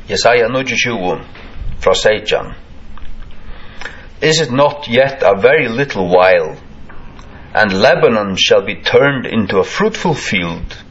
Jesaja 29 fra 16. Is it not yet a very little while, and Lebanon shall be turned into a fruitful field,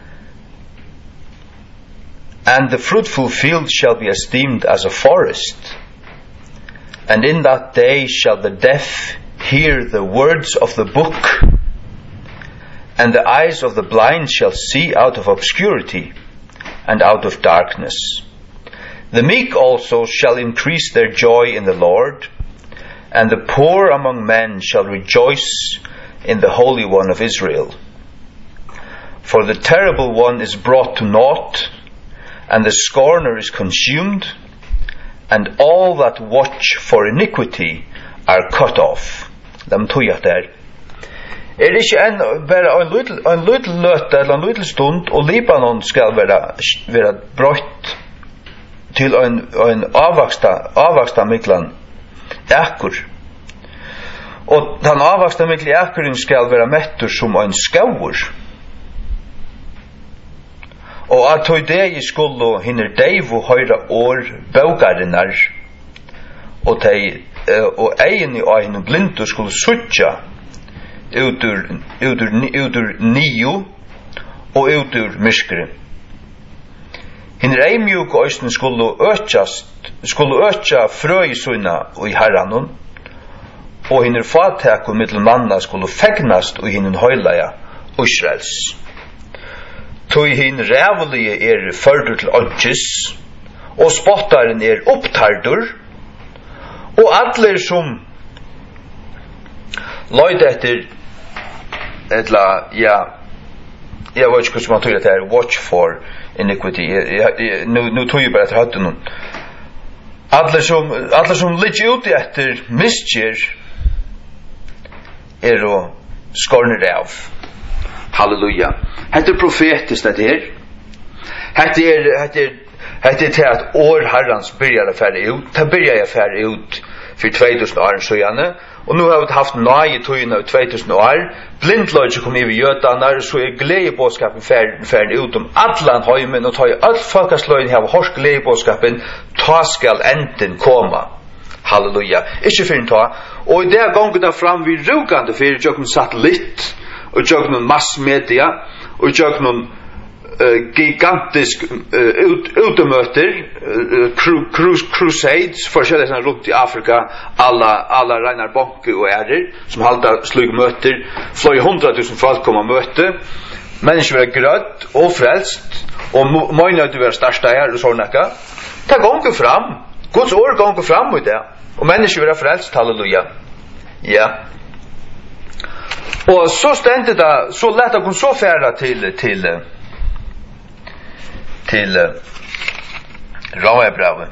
and the fruitful field shall be esteemed as a forest, and in that day shall the deaf hear the words of the book, and the eyes of the blind shall see out of obscurity and out of darkness. The meek also shall increase their joy in the Lord, and the poor among men shall rejoice in the Holy One of Israel. For the terrible one is brought to naught, and the scorner is consumed, and all that watch for iniquity are cut off. Dem tøyat der. Ikke bare en liten løte eller en liten stund, og Libanon skal være brøtt til en avvaksta miklan ekur. Og den avvaksta mikli ekurin skal være mettur som en skaur. Og at tøy degi skulle hinner deivu høyra år baugarinnar, og egin og hinner blindu skulle suttja utur nio og utur myskri. Hinner eimjuk og øysten skulle øtja frøy sunna og i herranun, og hinner fateku mittel manna skulle fegnast og hinner høylaja Israels. Tøy hin rævelige førdur til odges, og spottaren opptardur, og allir som løyd etter jeg vet ikke hvordan man tøy det watch for iniquity. Nu tøy jeg bare etter høtten. Allir som ligger ute etter misgjer og skorner av. Halleluja. Hette profetisk dette her. Hette til at år herrans byrjar å fære ut. Det byrjar å fære ut for 2000 år søgjane. Og nu har vi haft nøye tøyene av 2000 år. Blindløyde kom i jødanar, så gledebåskapen fære ut allan høymen, og ta i alt folkasløyden her, hors gledebåskapen, ta skal enden koma. Halleluja. Ikke fyrir ta. Og i det gongen da fram vi rugande fyrir jøkken satellitt, og jøkken massmedia, og jøkken gigantisk utemøter, crusades, forskjellige sånn rundt i Afrika, alla Reinar Bonke og ærer, som halda slug møter, fløy 100.000 folk kom og møte, mennesker var grødd og frelst, og møyne du var største her, og sånn ekka. Det gonger fram, Guds ord gonger fram ut det, og mennesker var frelst, halleluja. Ja. Og så stendte det, så lett å kunne så fære til Romerbrevet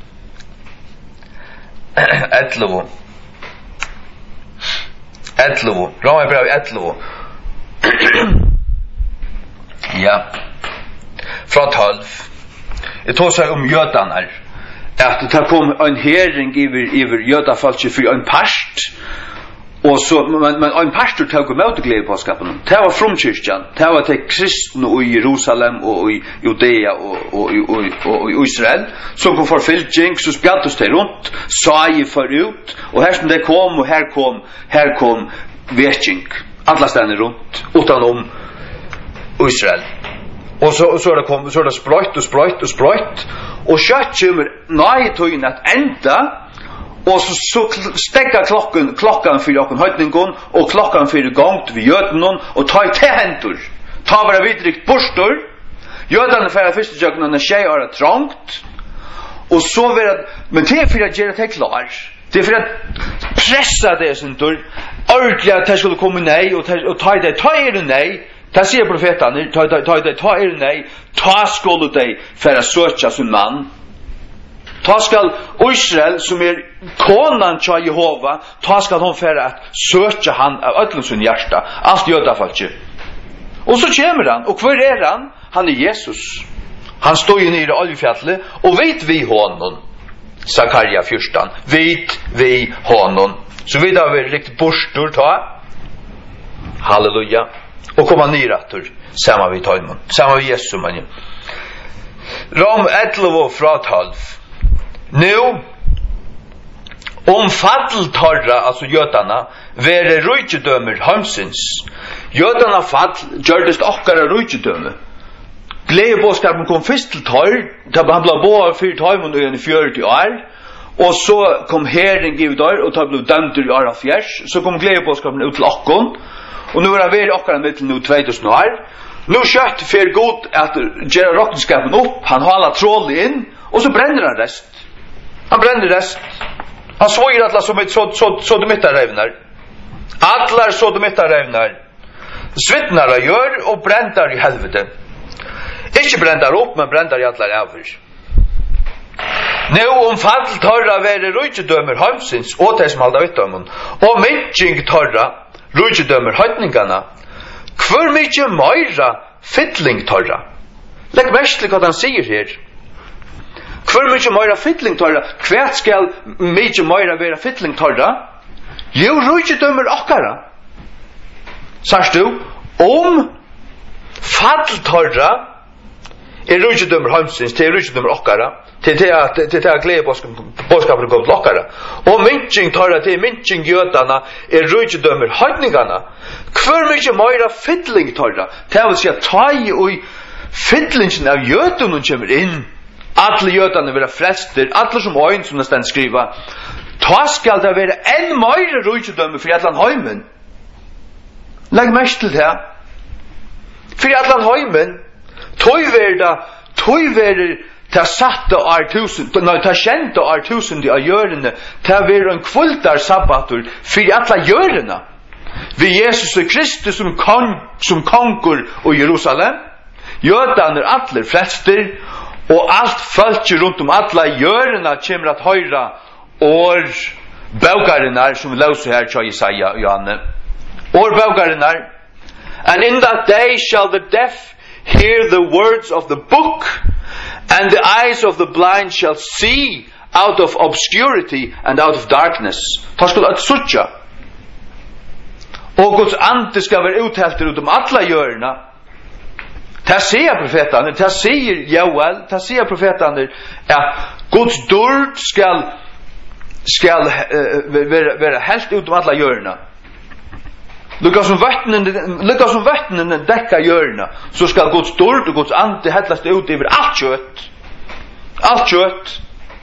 11 Romerbrevet 11 ja fra 12 jeg tog seg jødanar at det kom en hering iver jødafalske for en past og så men en pastor tog imot gledebåskapen. Det var fromkyrkjan. Det var til kristne i Jerusalem og i Judea og i Israel som kom for fylking, så spjaltes det rundt, sa i forut, og her som det kom, og her kom vetjing. Alla stedene rundt, utenom Israel. Og så er det sprøyt, og kjøtt kommer nøye tøyene at enda, og så stegga klokkan fyrir okkur høytningon, og klokkan fyrir gongt vi jødnen, og ta i hendur, ta vera vidrikt borstor, jødene fyrir fyrste jøgnen er 6 år trångt, og så vera, men det er fyrir at gjøre det klar, det er fyrir at pressa det sentur, ordentlig at det skulle komme nei, og ta i det, ta i det nei, det sier profetene, ta i det nei, ta skulle det fyrir at søtja sin mann, ta skal Israel, som konan tja Jehova, ta skal hon færa at søtja han av öllum sin hjärsta, alt jødafalki. Og så kommer han, og hver han? Han Jesus. Han står jo nere i oljefjallet, og vet vi honom, Zakaria 14, vet vi honom. Så vi da vil riktig borstor ta, halleluja, og komma nere atter, samma vi taimon, samma vi Jesus, man. Rom 11 fra 12. Nu, fall torra, altså jötarna, vere rujtjedömer hamsins. Jötarna fall gjørdest okkara rujtjedömer. Gledebåskapen kom først til torr, han ble båret 4 tormund i 40 år, og så kom herren givet år, og han ble dømt i år av fjers, så kom gledebåskapen ut til okkon, og nu er han veri okkara med til nu 2000 år. Nu kjøtt fer god at gjøre rokkenskapen opp, han haler trålet inn, og så brenner han rest. Han brenner rest. Han svåger alla som sodomittarevnar. Allar sodomittarevnar. Svittnar gör och bräntar i helvete. Ikke bräntar upp, men bräntar i allar över. Nu fall torra vere rujtjedömer hamsins, och det som halda vittamon, og minching torra rujtjedömer høytningarna, Hvor mykje meira fiddling torra? Legg mest til hva han sier her. Hvor mykje meira fiddling torra? Hvert skal mykje meira vera fiddling torra? Jo, rujtjedömer okkara. Sars du, fall torra rujtjedömer hamsins, til rujtjedömer okkara, til at gledebåskapen kom til okkara. Og minching torra til minching jötarna rujtjedömer høytningarna. Hvor mykje meira fiddling torra? Det vil si at ta i fiddlingen av jötunum kommer inn. Alle jötarna vera frester, alle som øyn som nesten skriva. Ta skal det være enn meira rujtjedömer for allan heimen. Legg mest til det. For allan heimen, tøy verder ta satte ta kjente tusende av gjørende, ta være en kvultar sabbatur for alla gjørende. Vi Jesus Kristus som kongur i Jerusalem, jötan allir flester, og alt fölkje rundt alla gjørende kommer at høyra år baugarinnar som lauser her til Jesaja og Johanne. År baugarinnar, and in that day shall the deaf hear the words of the book, and the eyes of the blind shall see out of obscurity and out of darkness. Ta skulle at suttja. Og Guds ande skal være uthelter ut alla hjørna. Ta sier profetane, ta sier Joel, ta sier profetane at Guds dörd skal være helt ut alla hjørna. Lukka som vattnen dekka hjørna, så skal Guds dörd og Guds ande hellast ut over alt kjøtt. Alt kjøtt.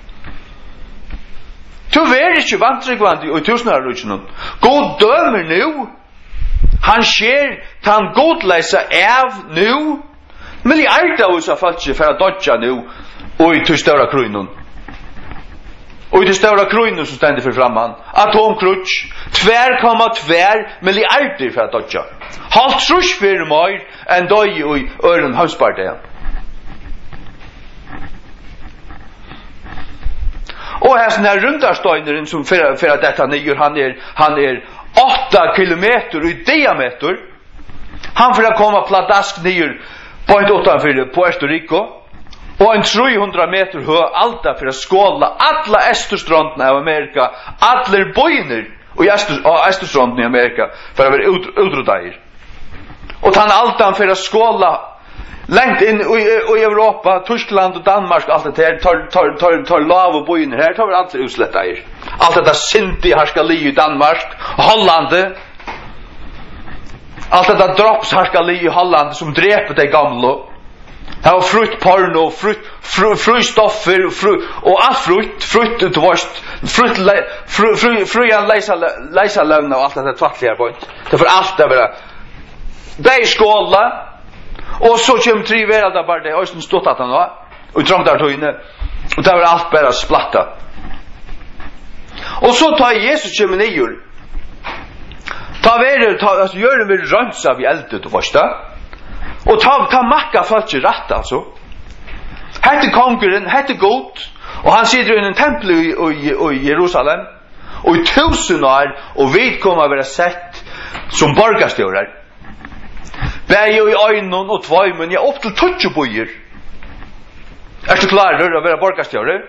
Du er ikke vantrykvandi og tusenarrujtjennom. God dømer nu. Han skjer tan godleisa av nu. Milliarder av oss har falt seg for å dodja nu og i større krøynen. Og i det større krøynen som stender for framman. Atomkrutsch. 2,2 milliarder for å dodja. Halt trus for mer enn døy i øren hanspartiet. Og her sånn her rundarstøyneren som for at dette nyer, han er 8 kilometer i diameter. Han får komma pladask nyer på en 8 på Puerto Rico. Og en 300 meter høy alta for å skåla alla esterstrandene av Amerika, alle bøyner og esterstrandene i Amerika for å være utryddager. Og den altan for å skåla lengt inn i Europa, Tyskland og Danmark, alt det her, tar lav og bøyner her, tar vi alle utslettager. Alt dette sinti harskali i Danmark, Hollande, alt dette drops harskali i Hollande som dreper de gamle. Her var frukt porno, frustoffer, og alt frukt utvarst, frujan leisa løvna og alt dette tvattlige bøynt. Det er for alt det bare, det er skåla, og så kommer 3 veralda bare det, og så stått at han var, og trångt der tøyne, og det var alt bare splatta. Og så tar Jesus kommer nyer, gjør vi rønsa vi eldet og forsta, og ta makka folk i rett, altså. Hette konkurren, hette god, og han sitter i en tempel i Jerusalem, og i 1000 år, og vi kommer å være sett som borgarstjører. Bæg i øynene og tvøymen, ja, opp til 20 bøyer. Er du klar å være borgarstjører?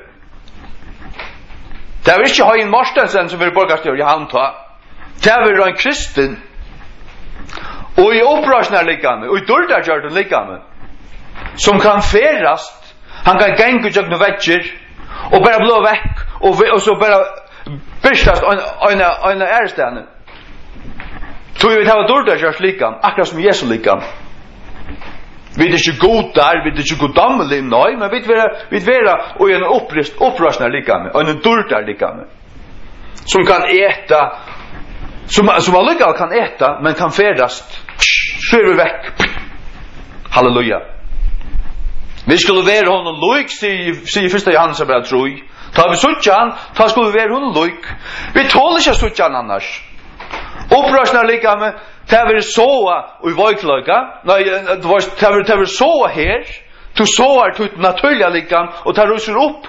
Det er ikke Høyen Morstensen som er borgarstjører i Hamta. Det er en kristen. Og i opprørsene likame, og i dørdargjørten likame, som kan ferast. Han kan gänga ut jagna vetter och bara blå veck och så bara bistast en ärstane. Tror vi har dårt där likam, akkurat som Jesus likam. Vi är inte godar, vi är inte godamlig, nej, men vi vera och en upprörsna likam, och en dårtar likam. Som kan äta, som allika kan äta, men kan färdast. Så är vi väck. Halleluja. Vi skulle være honom loik, sier första Johannes bara troi. Ta vi suttja han, ta skulle vi være honom loik. Vi tål ikke suttja han annars. Upprörsna lika med, ta vi såa og i vajklöka, ta vi såa her, tu såar tu naturliga likam, og ta russer upp,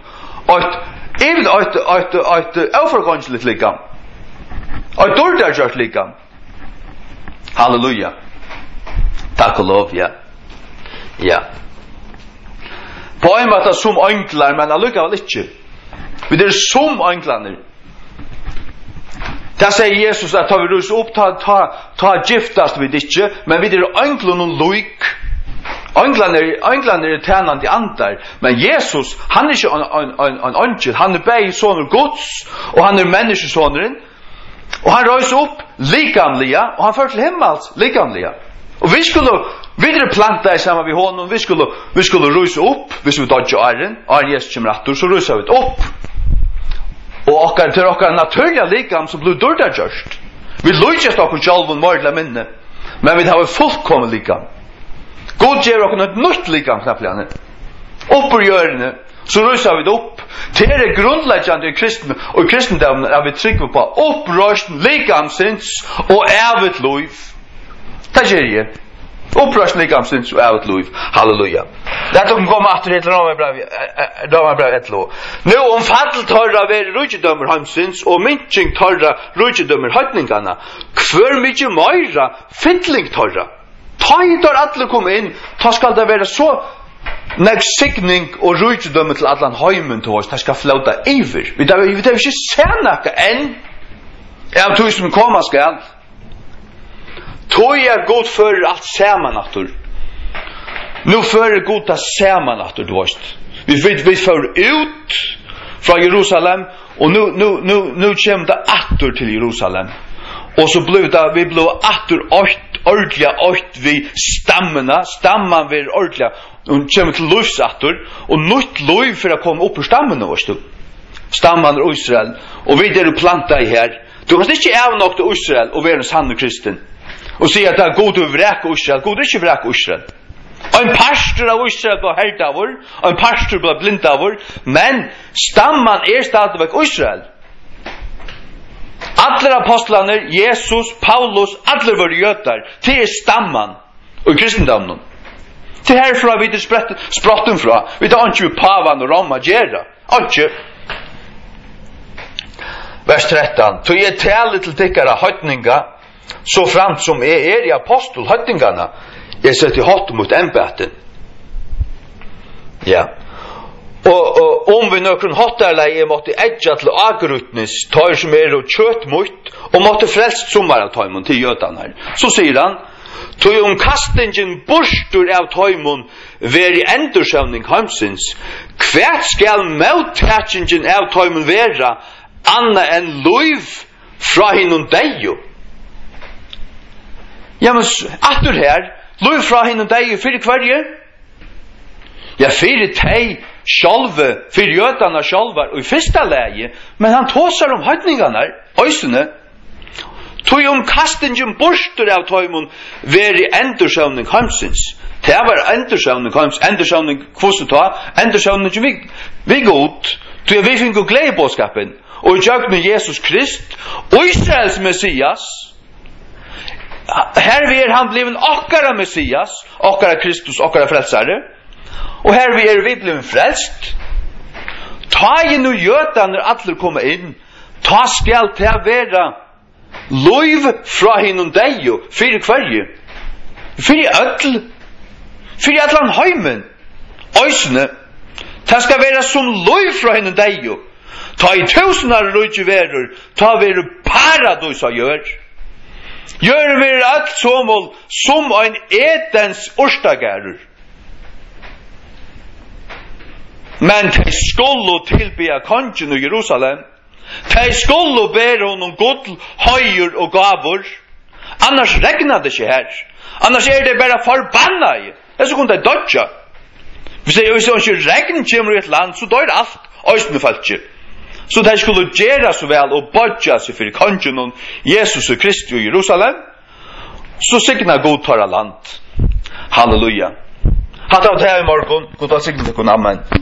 et avforgansligt likam. Et dårdargjørt likam. Halleluja. Takk og lov, ja. Ja. På en måte som ønklar, men allikevel ikke. Vi er som ønklaner. Da sier Jesus at ta vi rus opp, ta giftast vi ikke, men vi er ønklar og loik. Ønklar er tænande andar, men Jesus, han er ikke en ønkel, han er bei soner Guds, og han er menneskesoneren, og han røys opp likamliga, og han fører til himmels likamliga. Og vi skulle videre planta i sammen med honom, vi skulle røys opp, hvis vi dodger Arjen Jesus kommer etter, så røyser vi opp. Og til okkar naturliga likam som blir dårdargjørst. Vi løyjast okkar sjálvun mordla minne, men vi har fullkommen likam. God gjør okkar et nytt likam knapplega. Oppur hjørne, så røyser vi det opp. Det er grunnleggjande i kristen, og i kristendom er vi trygg på opprørsten likamsins og evet liv. Det gjør jeg. Opprørsten likamsins og evet liv. Halleluja. Det er komme atter til Romarbrev 1. Nå fall tørra være rujidømmer heimsins og minking tørra rujidømmer høytningarna. Hver mykje meira fytling tørra. Ta i der alle kom inn, ta skal det være så nek signing og rujidømmer til allan heimen til oss, ta skal flauta iver. Vi tar ikke senaka enn av tog som koma skal. Tog er god for alt saman natur. Nu fører god ta saman natur, du veist. Vi fører ut fra Jerusalem, og nu kommer det atter til Jerusalem. Og så vi blev atter ordentlig vi stammena, stamman vi ordentlig, og kommer til livs atter, og nytt liv for å komme opp ur stammena, veist du. Stamman er Israel, og vi er planta i her. Du kan ikke avnåkt til Israel og være en sann kristen. Og si at det er god å vreke Israel. God er ikke vreke Israel. En pastor av Israel ble helt av vår, en pastor ble blind av vår, men stamman er stadigvæk Israel. Alle apostlene, Jesus, Paulus, alle våre jøter, det er stamman og kristendommen. Det er herfra vi er sprotten fra. Vi tar ikke pavan og Roma gjerra. Ikke. Vers 13. Så jeg taler til tikkere høytninga, så framt som er i apostel høytningarna, jeg setter hatt mot embeten. Ja. Og om vi nøkken hattarleie måtte edja til agrutnis, tar som er og kjøtt mot, og måtte frelst sommer av taimon til jødan her. Så sier han, tog kastingen borstur av taimon veri endursøvning hamsins, hvert skal møttatingen av taimon vera, anna enn loiv fra hinnom deio. Ja, men atur her, loiv fra hinnom deio fyrir hverje? Ja, fyrir tei sjálve, fyrir jødana sjálvar, og i fyrsta lege, men han tåsar høytningarna, òsene, tog kastingen borstur av taimon veri endursøvning hamsins. Det var endursøvning hamsins, endursøvning kvosset ta, endursøvning vi god, tog vi finner gledebåskapen, og i jøgne Jesus Krist, og Israels Messias, her vi han bliven okkara Messias, okkara Kristus, okkara frelsare, og her vi bliven frelst. Ta i nu jøtan når atler kommer inn, ta skal til å være loiv fra hinnom deio, fyrir hverje, fyrir öll, fyrir allan heimen, òsne, ta skal være som loiv fra hinnom deio, ta i tusenar rujtje verur, ta veru paradis a gjør. Gjør veru alt som ein etens orstagerur. Men de skulle tilbya kongen i Jerusalem. De skulle bære honom gull, høyer og gavur. Annars regnar det ikke her. Annars det bare forbanna. Så kunne de dodja. Hvis det ikke regn kommer i et land, så dør alt. Øystene falskje. Så de skulle gjøre så vel og bodja seg for kongen Jesus og Kristi i Jerusalem. Så signa god tar land. Halleluja. Hatt av det her i morgen. God dag signa til kun. Amen.